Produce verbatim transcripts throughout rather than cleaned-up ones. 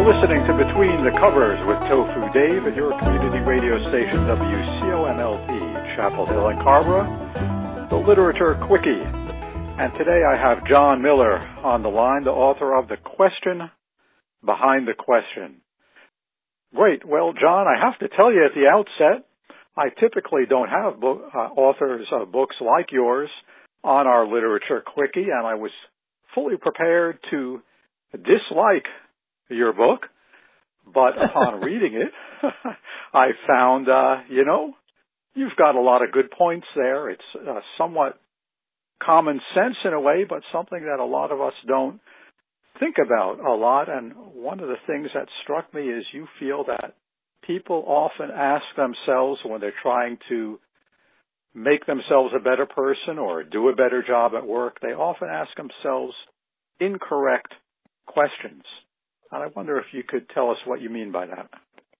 listening to Between the Covers with Tofu Dave at your community radio station W C O M L P, Chapel Hill and Carrboro, the Literature Quickie. And today I have John Miller on the line, the author of The Question Behind the Question. Great. Well, John, I have to tell you at the outset, I typically don't have book, uh, authors of books like yours on our Literature Quickie, and I was fully prepared to dislike your book, but upon reading it, I found, uh, you know, you've got a lot of good points there. It's uh, somewhat common sense in a way, but something that a lot of us don't think about a lot. And one of the things that struck me is you feel that people often ask themselves when they're trying to make themselves a better person or do a better job at work, they often ask themselves incorrect questions. And I wonder if you could tell us what you mean by that.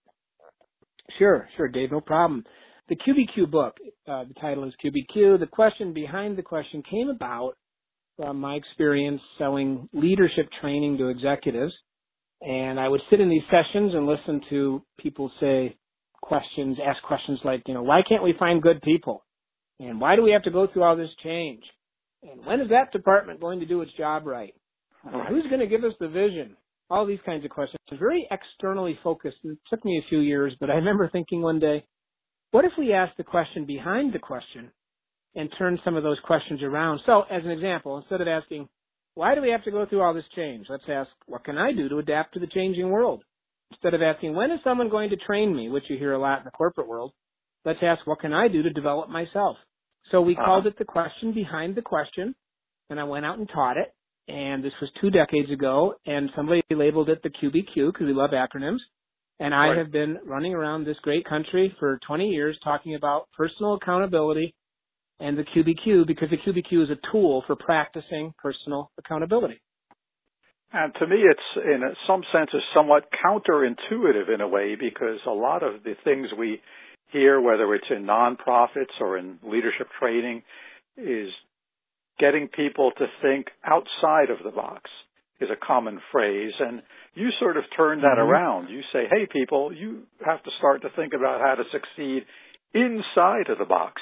Sure, sure, Dave, no problem. The Q B Q book, uh, the title is Q B Q. The question behind the question came about from my experience selling leadership training to executives. And I would sit in these sessions and listen to people say questions, ask questions like, you know, why can't we find good people? And why do we have to go through all this change? And when is that department going to do its job right? Uh, who's going to give us the vision? All these kinds of questions. Very externally focused. It took me a few years, but I remember thinking one day, what if we asked the question behind the question and turned some of those questions around? So, as an example, instead of asking, why do we have to go through all this change? Let's ask, what can I do to adapt to the changing world? Instead of asking, when is someone going to train me, which you hear a lot in the corporate world, let's ask, what can I do to develop myself? So we uh-huh. called it the question behind the question, and I went out and taught it. And this was two decades ago, and somebody labeled it the Q B Q because we love acronyms. And I right. have been running around this great country for twenty years talking about personal accountability and the Q B Q because the Q B Q is a tool for practicing personal accountability. And to me, it's in some sense somewhat counterintuitive in a way because a lot of the things we hear, whether it's in nonprofits or in leadership training, is getting people to think outside of the box is a common phrase. And you sort of turn that mm-hmm. around. You say, hey, people, you have to start to think about how to succeed inside of the box.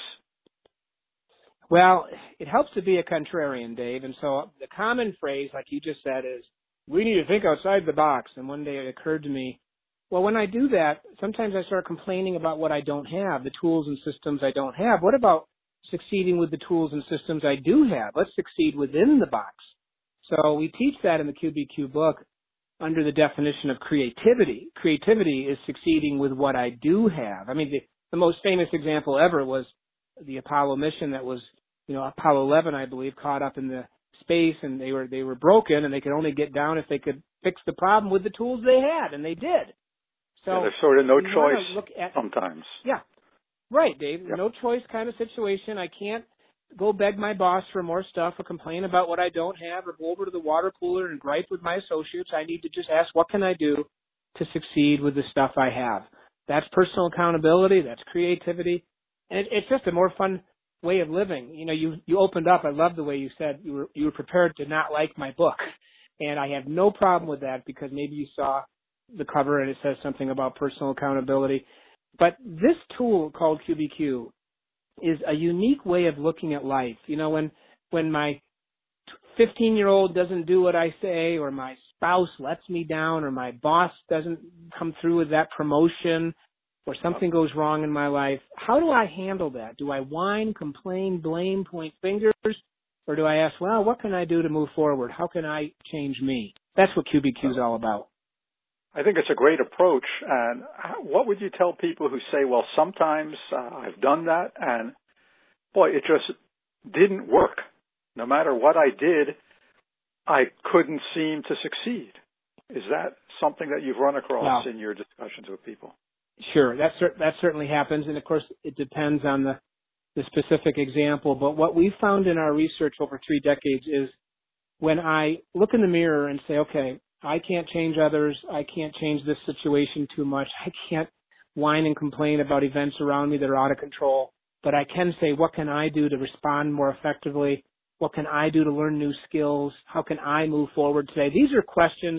Well, it helps to be a contrarian, Dave. And so the common phrase, like you just said, is we need to think outside the box. And one day it occurred to me, well, when I do that, sometimes I start complaining about what I don't have, the tools and systems I don't have. What about succeeding with the tools and systems I do have? Let's succeed within the box. So we teach that in the Q B Q book under the definition of creativity. Creativity is succeeding with what I do have. I mean, the, the most famous example ever was the Apollo mission that was, you know, Apollo eleven, I believe, caught up in the space and they were, they were broken and they could only get down if they could fix the problem with the tools they had, and they did. So yeah, there's sort of no choice look at, sometimes. Yeah. Right, Dave. Yep. No choice kind of situation. I can't go beg my boss for more stuff or complain about what I don't have or go over to the water cooler and gripe with my associates. I need to just ask, what can I do to succeed with the stuff I have? That's personal accountability. That's creativity. And it, it's just a more fun way of living. You know, you, you opened up. I love the way you said you were, you were prepared to not like my book. And I have no problem with that because maybe you saw the cover and it says something about personal accountability. But this tool called Q B Q is a unique way of looking at life. You know, when when my fifteen-year-old doesn't do what I say, or my spouse lets me down, or my boss doesn't come through with that promotion, or something goes wrong in my life, how do I handle that? Do I whine, complain, blame, point fingers, or do I ask, well, what can I do to move forward? How can I change me? That's what Q B Q is all about. I think it's a great approach. And what would you tell people who say, well, sometimes uh, I've done that and, boy, it just didn't work. No matter what I did, I couldn't seem to succeed. Is that something that you've run across Wow. in your discussions with people? Sure, that, cer- that certainly happens. And, of course, it depends on the, the specific example. But what we found in our research over three decades is when I look in the mirror and say, okay, I can't change others. I can't change this situation too much. I can't whine and complain about events around me that are out of control. But I can say, what can I do to respond more effectively? What can I do to learn new skills? How can I move forward today? These are questions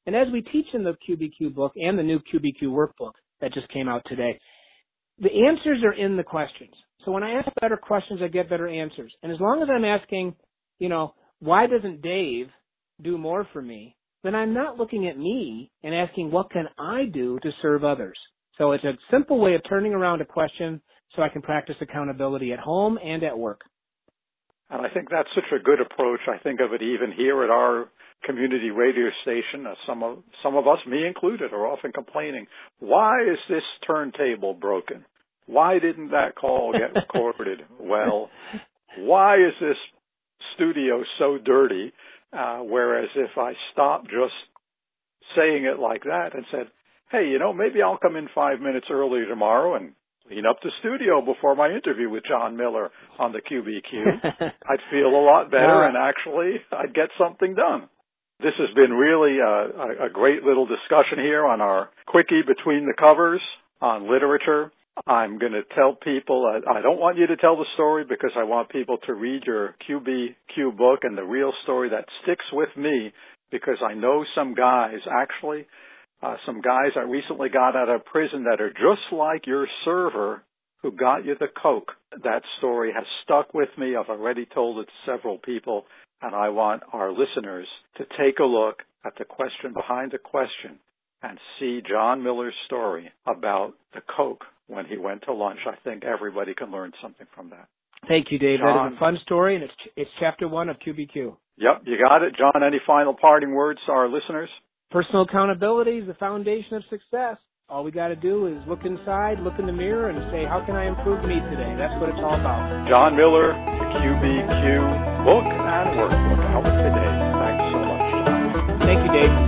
And as we teach in the Q B Q book and the new Q B Q workbook that just came out today, the answers are in the questions. So when I ask better questions, I get better answers. And as long as I'm asking, you know, why doesn't Dave do more for me, then I'm not looking at me and asking what can I do to serve others. So it's a simple way of turning around a question so I can practice accountability at home and at work. And I think that's such a good approach. I think of it even here at our community radio station. Uh, some of some of us, me included, are often complaining, why is this turntable broken? Why didn't that call get recorded? Well, why is this studio so dirty? Uh, whereas if I stopped just saying it like that and said, hey, you know, maybe I'll come in five minutes early tomorrow and clean up the studio before my interview with John Miller on the Q B Q, I'd feel a lot better, and actually I'd get something done. This has been really a, a great little discussion here on our quickie between the covers on literature. I'm going to tell people, I, I don't want you to tell the story because I want people to read your Q B Q book and the real story that sticks with me, because I know some guys, actually, uh, some guys that recently got out of prison that are just like your server who got you the Coke. That story has stuck with me. I've already told it to several people, and I want our listeners to take a look at the question behind the question and see John Miller's story about the Coke when he went to lunch. I think everybody can learn something from that. Thank you, Dave. John, that is a fun story, and it's it's chapter one of Q B Q. Yep, you got it. John, any final parting words to our listeners? Personal accountability is the foundation of success. All we got to do is look inside, look in the mirror, and say, how can I improve me today? That's what it's all about. John Miller, the Q B Q book and workbook out today. Thanks so much, John. Thank you, Dave.